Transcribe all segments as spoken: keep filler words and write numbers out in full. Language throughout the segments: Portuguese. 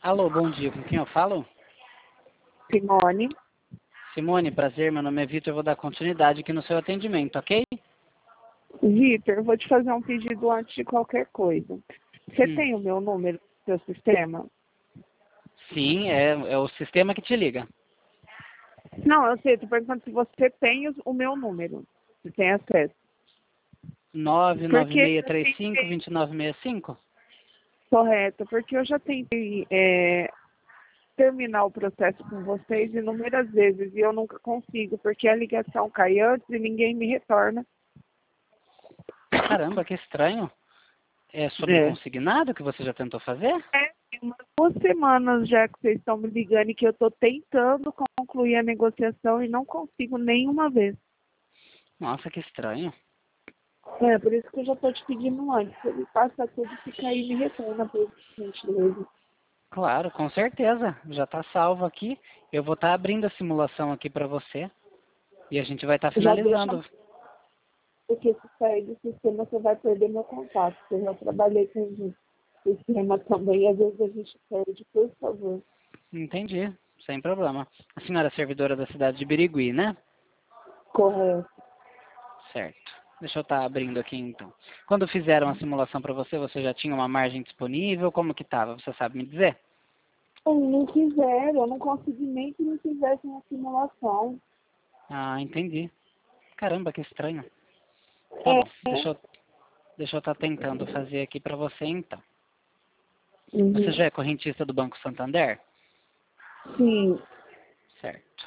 Alô, bom dia. Com quem eu falo? Simone. Simone, prazer. Meu nome é Vitor. Eu vou dar continuidade aqui no seu atendimento, ok? Vitor, eu vou te fazer um pedido antes de qualquer coisa. Você Hum. tem o meu número no seu sistema? Sim, é, é o sistema que te liga. Não, eu sei, estou perguntando se você tem os- o meu número, se tem acesso. nove nove Porque seis eu três cinco, tentei, dois nove seis cinco? correto, porque eu já tentei é, terminar o processo com vocês inúmeras vezes e eu nunca consigo, porque a ligação cai antes e ninguém me retorna. Caramba, que estranho. É sobre É. consignado que você já tentou fazer? É, tem umas duas semanas já que vocês estão me ligando e que eu estou tentando concluir a negociação e não consigo nenhuma vez. Nossa, que estranho. É, por isso que eu já estou te pedindo antes. Se ele passa tudo, fica aí e me retorna, por gentileza. Claro, com certeza. Já está salvo aqui. Eu vou estar abrindo a simulação aqui para você. E a gente vai estar Já deixa, finalizando. porque se sair do sistema, você vai perder meu contato. Eu já trabalhei com o sistema também, às vezes a gente perde, por favor. Entendi, sem problema. A senhora é servidora da cidade de Birigui, né? Correto. Certo. Deixa eu estar abrindo aqui então. Quando fizeram a simulação para você, você já tinha uma margem disponível? Como que estava? Você sabe me dizer? Eu não fizeram, eu não consegui nem que me fizessem a simulação. Ah, entendi. Caramba, que estranho. Tá bom, É. deixa eu deixa eu estar tentando fazer aqui para você então. Você Uhum. já é correntista do Banco Santander? Sim. Certo.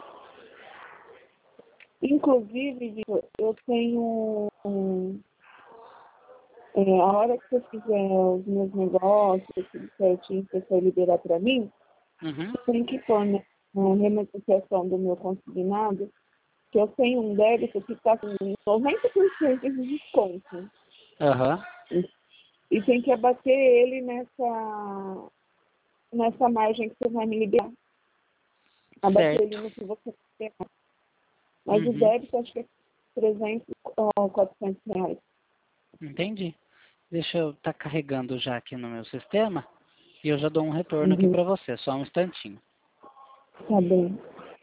Inclusive, Vitor, eu tenho. um, é, a hora que você fizer os meus negócios, tudo certinho, que você for liberar para mim, Uhum. eu tenho que pôr na na renegociação do meu consignado, que eu tenho um débito que está com noventa por cento de desconto. Aham. E, e tem que abater ele nessa, nessa margem que você vai me liberar. Abater ele Certo. no que você quer. Mas o Uhum. débito acho que é trezentos ou quatrocentos reais. Entendi. Deixa eu estar carregando já aqui no meu sistema e eu já dou um retorno aqui Uhum. para você, só um instantinho. Tá bem.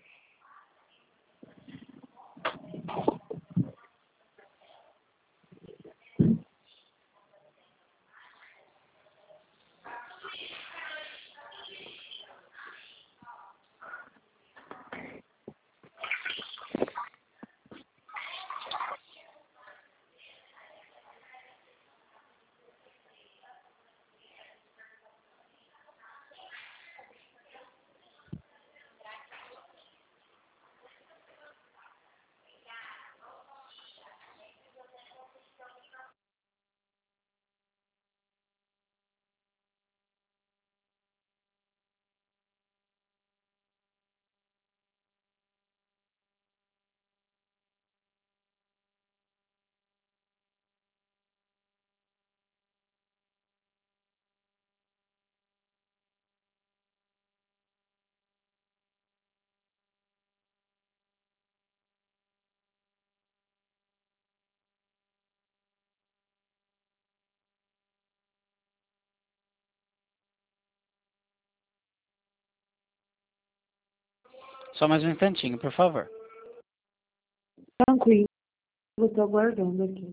Só mais um instantinho, por favor. Tranquilo, eu tô aguardando aqui.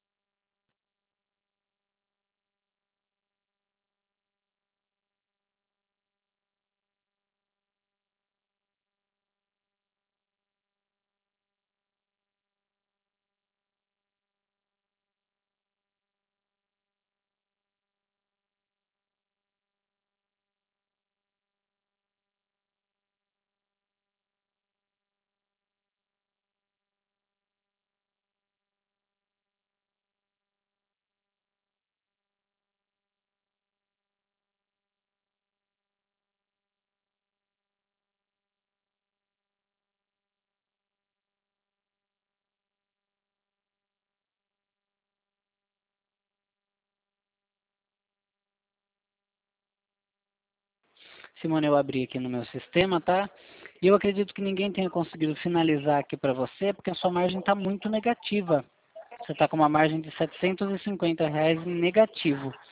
Simone, eu abri aqui no meu sistema, tá? E eu acredito que ninguém tenha conseguido finalizar aqui para você, porque a sua margem está muito negativa. Você está com uma margem de setecentos e cinquenta reais em negativo.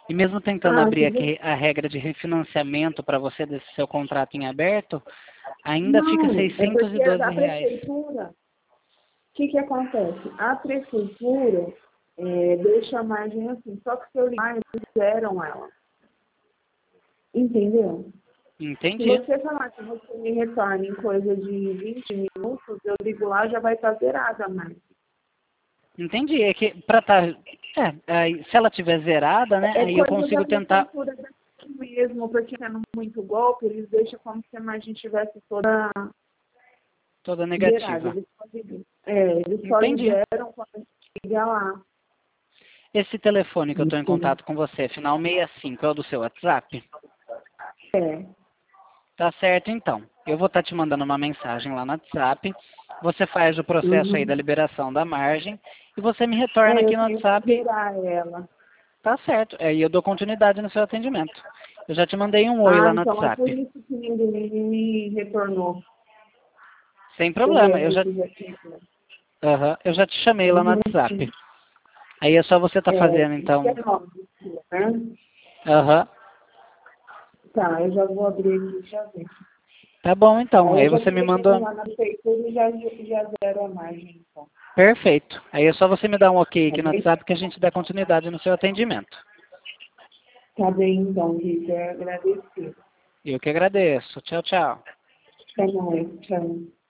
E mesmo tentando Ah, abrir que bom. aqui a regra de refinanciamento para você desse seu contrato em aberto, ainda fica Não, é seiscentos e porque doze a reais. prefeitura, o que que acontece? A prefeitura é, deixa a margem assim, só que se eu ligar, eles zeram ela. Entendeu? Se Entendi. você falar que você me retorna em coisa de vinte minutos, eu ligo lá, já vai estar zerada a margem. Entendi. É que para estar. É, aí, se ela tiver zerada, né? É Aí eu coisa da consigo tentar prefeitura daqui mesmo, porque sendo muito golpe, eles deixam como se a margem tivesse toda toda zerada. negativa. Eles só, ligam- é, eles só Entendi. liberam quando a gente liga lá. Esse telefone que eu estou em Entendeu? contato com você, final sessenta e cinco, é o do seu WhatsApp? É. Tá certo, então. Eu vou estar te mandando uma mensagem lá no WhatsApp. Você faz o processo aí da Uhum. liberação da margem e você me retorna É, aqui eu no tenho que WhatsApp. zerar ela. Tá certo. Aí eu dou continuidade no seu atendimento. Eu já te mandei um oi Ah, lá no então é por WhatsApp. isso que ninguém me retornou. Sem O problema. Eu já, R que já tinha. aham, eu já te chamei lá no Uhum. WhatsApp. Aí é só você tá É, fazendo, então. dezenove, né? Aham. Tá, eu já vou abrir aqui e já ver. Tá bom, então. Aí Aí eu já você me tô ligando manda. lá na prefeitura e já, já zero a margem, então. Perfeito. Aí é só você me dar um ok Tá aqui no bem? WhatsApp que a gente dá continuidade no seu atendimento. Tá bem, então, Vitor. Agradeço. Eu que agradeço. Tchau, tchau. Até mais. Tchau.